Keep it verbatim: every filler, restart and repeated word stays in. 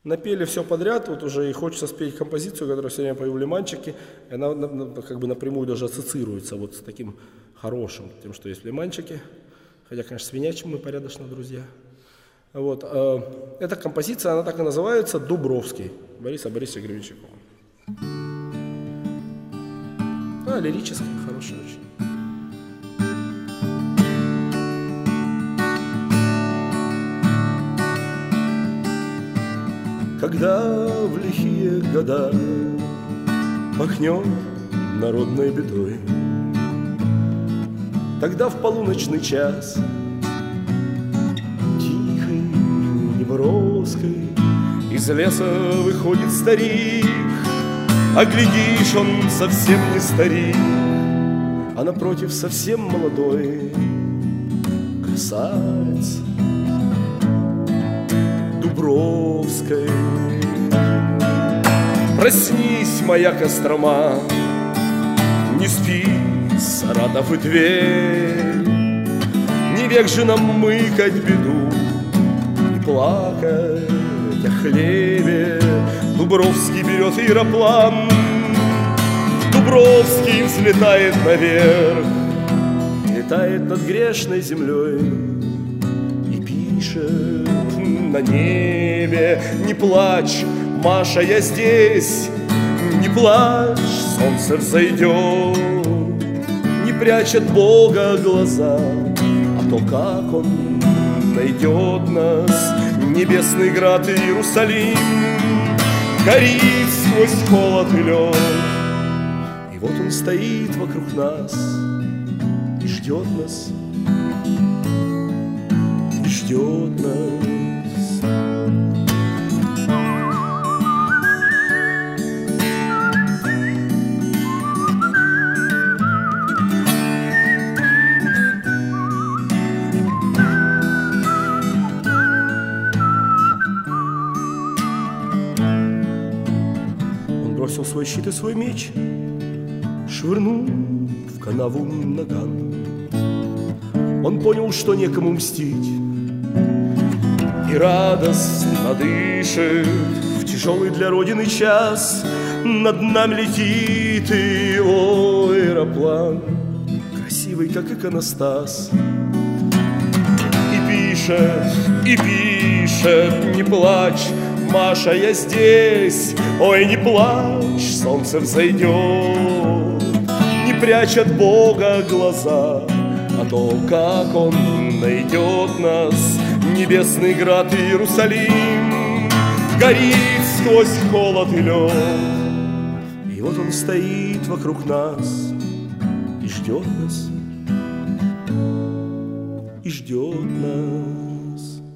Напели все подряд, вот уже и хочется спеть композицию, которую все время поют лиманчики, и она как бы напрямую даже ассоциируется вот с таким хорошим, тем, что есть лиманчики, хотя, конечно, свинячим мы порядочно, друзья. Вот. Эта композиция, она так и называется «Дубровский» Бориса Борисовича Гребенщикова. А, лирическая, хорошая очень. Когда в лихие года пахнет народной бедой, тогда в полуночный час тихой, неброской из леса выходит старик, а глядишь, он совсем не старик, а напротив совсем молодой красавец Дубровской. Проснись, моя Кострома, не спи, Саратов и Тверь, не век же нам мыкать беду и плакать о хлебе. Дубровский берет аэроплан, Дубровский взлетает наверх, летает над грешной землей и пишет на небе: не плачь, Маша, я здесь, не плачь, солнце взойдет, не прячь от Бога глаза, а то как Он найдет нас. Небесный град Иерусалим горит сквозь холод и лед, и вот Он стоит вокруг нас и ждет нас, и ждет нас. Бросил свой щит и свой меч, швырнул в канаву наган. Он понял, что некому мстить, и радостно дышит в тяжелый для Родины час. Над нами летит его аэроплан, красивый, как иконостас, и пишет, и пишет: не плачь, Маша, я здесь, ой, не плачь, солнце взойдет, не прячь от Бога глаза, а то как Он найдет нас. Небесный град Иерусалим горит сквозь холод и лед, и вот Он стоит вокруг нас и ждет нас, и ждет нас.